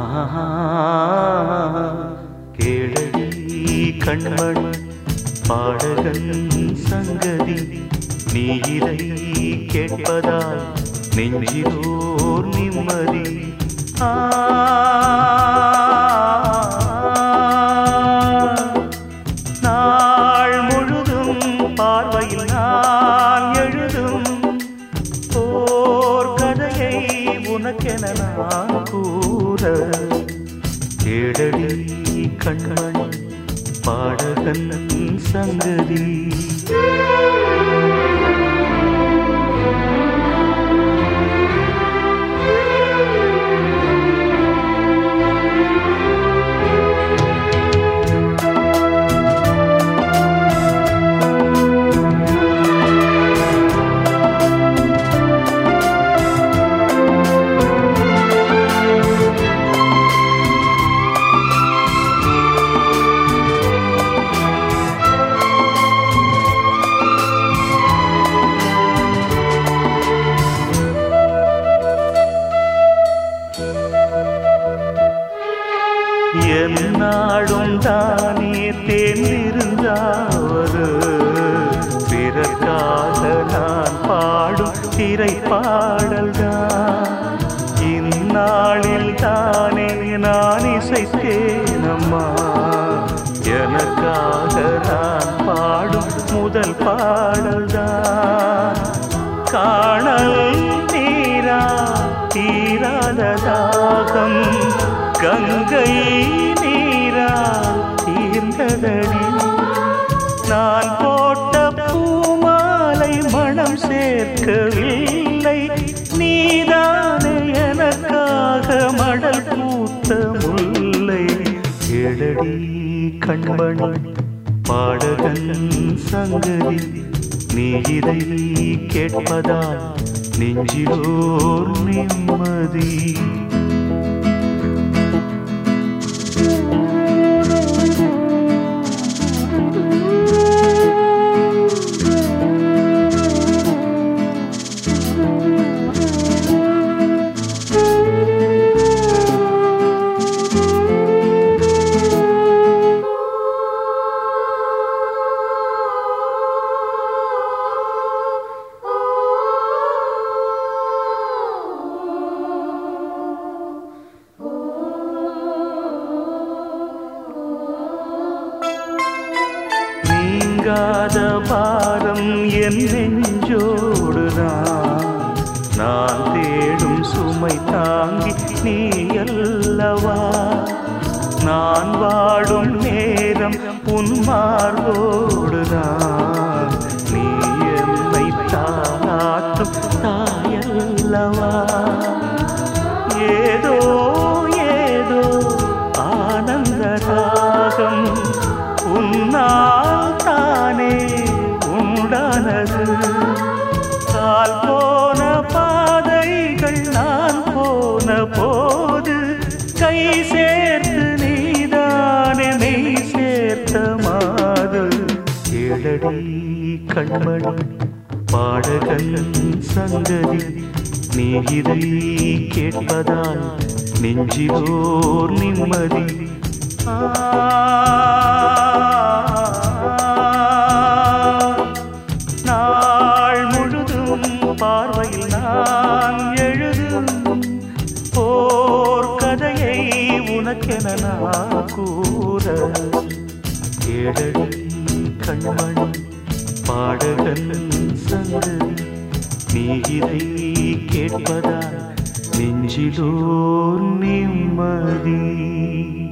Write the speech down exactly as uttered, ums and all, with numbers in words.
கேளடி கண்மணி பாடகன் சங்கதி நீ இதை கேட்பதால் நெஞ்சிலோர் நிம்மதி. நாள் முழுதும் பார்வையில் நான் எழுதும் ஓர் கதையை உனக்கென நான் கூற. கேளடி கண்மணி பாடகன் சங்கதி. என்னாடும் தானே தேர்ந்திருந்தாவது பிறக்காக நான் பாடும் திரைப்பாடல்தான். இந்நாளில் தானே நான் இசைத்தேனம்மா எனக்காக நான் பாடும் முதல் பாடல்தான். காணல் நீரா தீராத தாகம் கங்கை நீரா தீர்ந்ததடி. நான் போட்ட பூமாலை மனம் சேர்க்கவில்லை நீதானே எனக்காக மடல் பூத்த முல்லை. கேளடி கண்மணி பாடகன் சங்கதி நீ இதை கேட்பதால் நெஞ்சிலோர் நிம்மதி. நீங்காத பாரம் என் நெஞ்சோடுதான் நான் தேடும் சுமை தாங்கி நீ அல்லவா. நான் வாடும் நேரம் உன் மார்போடுதான் நீ என்னை தாளாட்டும் தாயல்லவா. ஏதோ ஏதோ ஆனந்த ராகம் உன்னால் தானே உண்டானது. கால் போன பாதைகள் நான் போன போது கை சேர்த்து நீதானே மெய் சேர்த்த மாது. கேளடி கண்மணி பாடகன் சங்கதி நீ இதை கேட்பதால் நெஞ்சிலோர் நிம்மதி. நாள் முழுதும் பார்வையில் நான் எழுதும் ஓர் கதையை உனக்கென நான் கூற. கேளடி கண்மணி பாடகன் சங்கதி நீ இதை கேட்பதால் நெஞ்சிலோர் நிம்மதி.